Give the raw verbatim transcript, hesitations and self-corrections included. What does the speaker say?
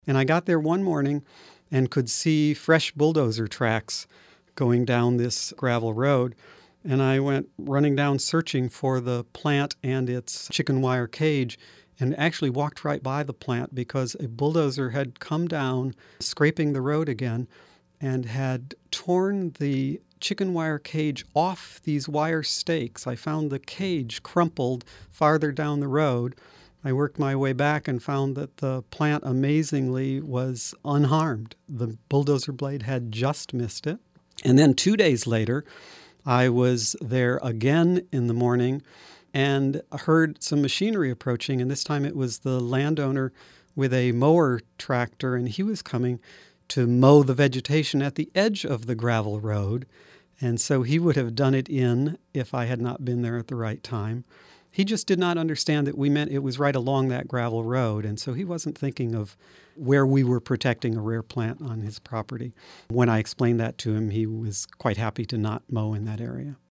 And I got there one morning and could see fresh bulldozer tracks going down this gravel road. And I went running down searching for the plant and its chicken wire cage, and actually walked right by the plant because a bulldozer had come down, scraping the road again, and had torn the chicken wire cage off these wire stakes. I found the cage crumpled farther down the road. I worked my way back and found that the plant, amazingly, was unharmed. The bulldozer blade had just missed it. And then two days later, I was there again in the morning and heard some machinery approaching, and this time it was the landowner with a mower tractor, and he was coming to mow the vegetation at the edge of the gravel road, and so he would have done it in if I had not been there at the right time. He just did not understand that we meant it was right along that gravel road, and so he wasn't thinking of where we were protecting a rare plant on his property. When I explained that to him, he was quite happy to not mow in that area.